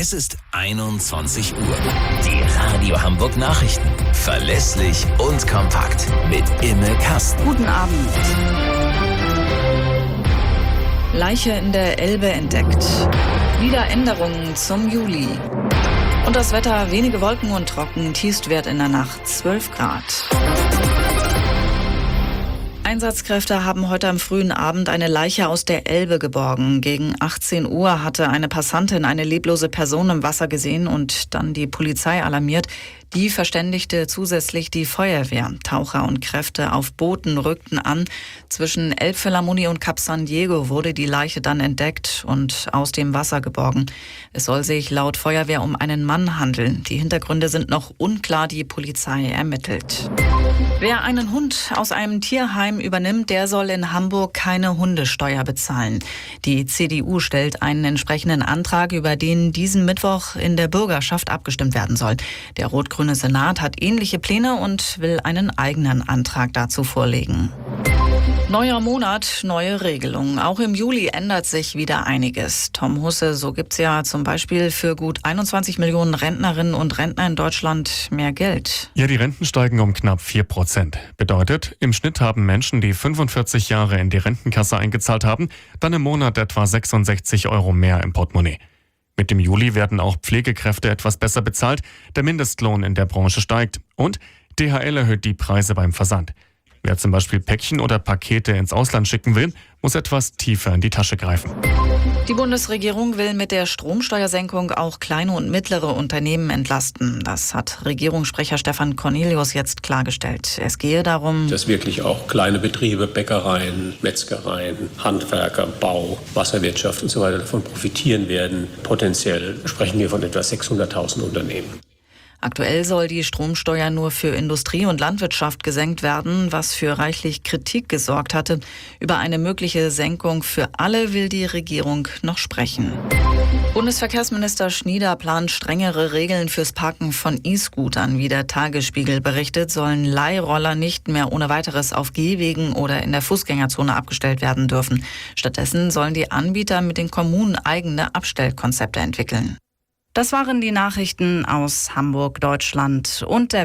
Es ist 21 Uhr. Die Radio Hamburg Nachrichten. Verlässlich und kompakt. Mit Imme Kasten. Guten Abend. Leiche in der Elbe entdeckt. Wieder Änderungen zum Juli. Und das Wetter, wenige Wolken und trocken, Tiefstwert in der Nacht 12 Grad. Einsatzkräfte haben heute am frühen Abend eine Leiche aus der Elbe geborgen. Gegen 18 Uhr hatte eine Passantin eine leblose Person im Wasser gesehen und dann die Polizei alarmiert. Die verständigte zusätzlich die Feuerwehr. Taucher und Kräfte auf Booten rückten an. Zwischen Elbphilharmonie und Kap San Diego wurde die Leiche dann entdeckt und aus dem Wasser geborgen. Es soll sich laut Feuerwehr um einen Mann handeln. Die Hintergründe sind noch unklar, die Polizei ermittelt. Wer einen Hund aus einem Tierheim übernimmt, der soll in Hamburg keine Hundesteuer bezahlen. Die CDU stellt einen entsprechenden Antrag, über den diesen Mittwoch in der Bürgerschaft abgestimmt werden soll. Der rot-grüne Senat hat ähnliche Pläne und will einen eigenen Antrag dazu vorlegen. Neuer Monat, neue Regelungen. Auch im Juli ändert sich wieder einiges. Tom Husse, so gibt's ja zum Beispiel für gut 21 Millionen Rentnerinnen und Rentner in Deutschland mehr Geld. Ja, die Renten steigen um knapp 4%. Bedeutet, im Schnitt haben Menschen, die 45 Jahre in die Rentenkasse eingezahlt haben, dann im Monat etwa 66 € mehr im Portemonnaie. Mit dem Juli werden auch Pflegekräfte etwas besser bezahlt, der Mindestlohn in der Branche steigt und DHL erhöht die Preise beim Versand. Wer zum Beispiel Päckchen oder Pakete ins Ausland schicken will, muss etwas tiefer in die Tasche greifen. Die Bundesregierung will mit der Stromsteuersenkung auch kleine und mittlere Unternehmen entlasten. Das hat Regierungssprecher Stefan Cornelius jetzt klargestellt. Es gehe darum, dass wirklich auch kleine Betriebe, Bäckereien, Metzgereien, Handwerker, Bau, Wasserwirtschaft und so weiter davon profitieren werden. Potenziell sprechen wir von etwa 600.000 Unternehmen. Aktuell soll die Stromsteuer nur für Industrie und Landwirtschaft gesenkt werden, was für reichlich Kritik gesorgt hatte. Über eine mögliche Senkung für alle will die Regierung noch sprechen. Bundesverkehrsminister Schnieder plant strengere Regeln fürs Parken von E-Scootern. Wie der Tagesspiegel berichtet, sollen Leihroller nicht mehr ohne weiteres auf Gehwegen oder in der Fußgängerzone abgestellt werden dürfen. Stattdessen sollen die Anbieter mit den Kommunen eigene Abstellkonzepte entwickeln. Das waren die Nachrichten aus Hamburg, Deutschland und der